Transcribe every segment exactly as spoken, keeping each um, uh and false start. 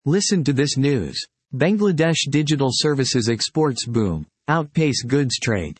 Listen to this news. Bangladesh digital services exports boom, outpace goods trade.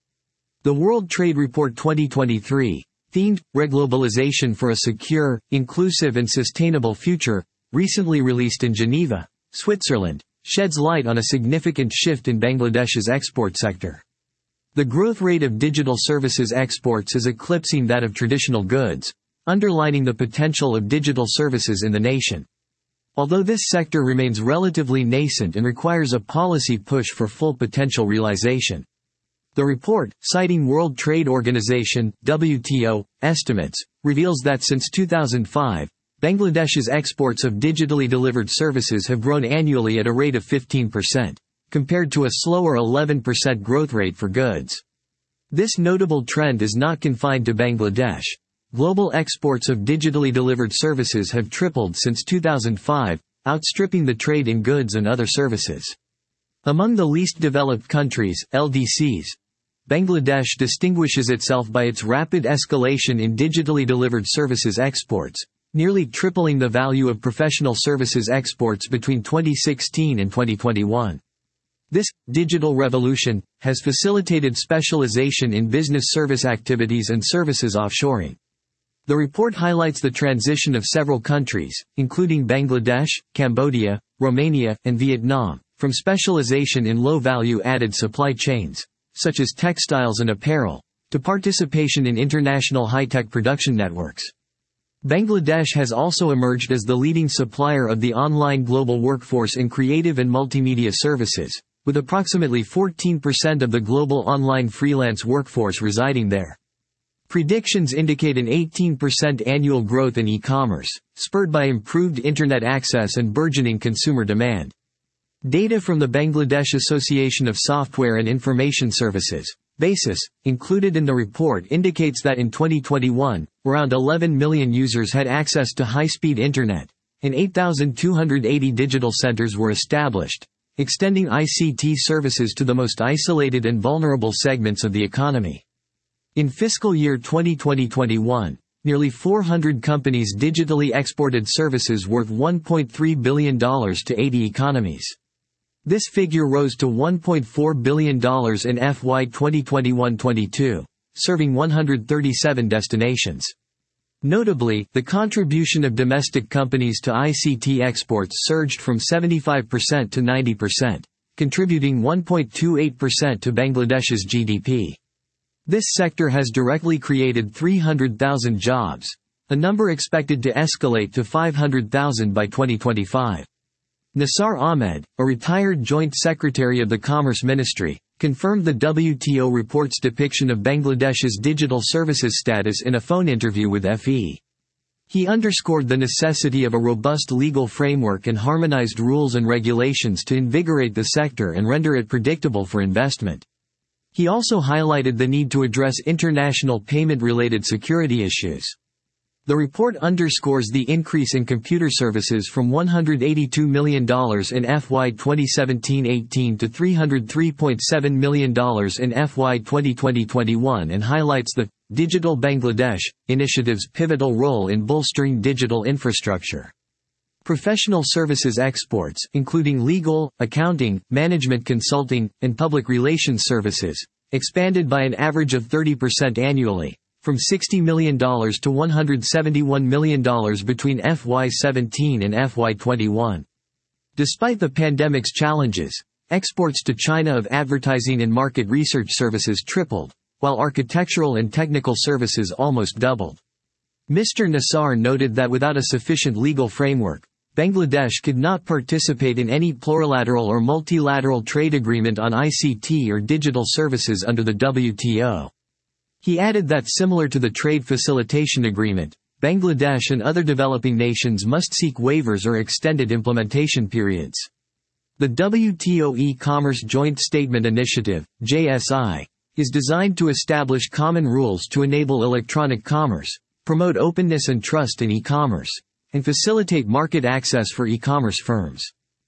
The World Trade Report twenty twenty-three, themed, Reglobalization for a Secure, Inclusive and Sustainable Future, recently released in Geneva, Switzerland, sheds light on a significant shift in Bangladesh's export sector. The growth rate of digital services exports is eclipsing that of traditional goods, underlining the potential of digital services in the nation. Although this sector remains relatively nascent and requires a policy push for full potential realization. The report, citing World Trade Organization (W T O) estimates, reveals that since two thousand five, Bangladesh's exports of digitally delivered services have grown annually at a rate of fifteen percent, compared to a slower eleven percent growth rate for goods. This notable trend is not confined to Bangladesh. Global exports of digitally delivered services have tripled since two thousand five, outstripping the trade in goods and other services. Among the least developed countries, L D Cs, Bangladesh distinguishes itself by its rapid escalation in digitally delivered services exports, nearly tripling the value of professional services exports between twenty sixteen and twenty twenty-one. This digital revolution has facilitated specialization in business service activities and services offshoring. The report highlights the transition of several countries, including Bangladesh, Cambodia, Romania, and Vietnam, from specialization in low-value added supply chains, such as textiles and apparel, to participation in international high-tech production networks. Bangladesh has also emerged as the leading supplier of the online global workforce in creative and multimedia services, with approximately fourteen percent of the global online freelance workforce residing there. Predictions indicate an eighteen percent annual growth in e-commerce, spurred by improved internet access and burgeoning consumer demand. Data from the Bangladesh Association of Software and Information Services, BASIS, included in the report indicates that in twenty twenty-one, around eleven million users had access to high-speed internet, and eight thousand two hundred eighty digital centers were established, extending I C T services to the most isolated and vulnerable segments of the economy. In fiscal year twenty twenty to twenty-one, nearly four hundred companies digitally exported services worth one point three billion dollars to eighty economies. This figure rose to one point four billion dollars in F Y twenty twenty-one to twenty-two, serving one hundred thirty-seven destinations. Notably, the contribution of domestic companies to I C T exports surged from seventy-five percent to ninety percent, contributing one point two eight percent to Bangladesh's G D P. This sector has directly created three hundred thousand jobs, a number expected to escalate to five hundred thousand by twenty twenty-five. Nisar Ahmed, a retired Joint Secretary of the Commerce Ministry, confirmed the W T O report's depiction of Bangladesh's digital services status in a phone interview with F E. He underscored the necessity of a robust legal framework and harmonized rules and regulations to invigorate the sector and render it predictable for investment. He also highlighted the need to address international payment-related security issues. The report underscores the increase in computer services from one hundred eighty-two million dollars in F Y twenty seventeen to eighteen to three hundred three point seven million dollars in F Y twenty twenty to twenty-one and highlights the Digital Bangladesh initiative's pivotal role in bolstering digital infrastructure. Professional services exports, including legal, accounting, management consulting, and public relations services, expanded by an average of thirty percent annually, from sixty million dollars to one hundred seventy-one million dollars between F Y seventeen and F Y twenty-one. Despite the pandemic's challenges, exports to China of advertising and market research services tripled, while architectural and technical services almost doubled. Mister Nisar noted that without a sufficient legal framework, Bangladesh could not participate in any plurilateral or multilateral trade agreement on I C T or digital services under the W T O. He added that similar to the Trade Facilitation Agreement, Bangladesh and other developing nations must seek waivers or extended implementation periods. The W T O E-Commerce Joint Statement Initiative, J S I, is designed to establish common rules to enable electronic commerce, promote openness and trust in e-commerce, and facilitate market access for e-commerce firms.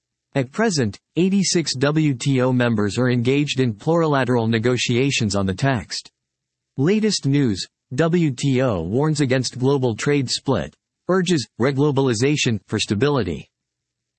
At present, eighty-six W T O members are engaged in plurilateral negotiations on the text. Latest news: W T O warns against global trade split, urges reglobalization for stability.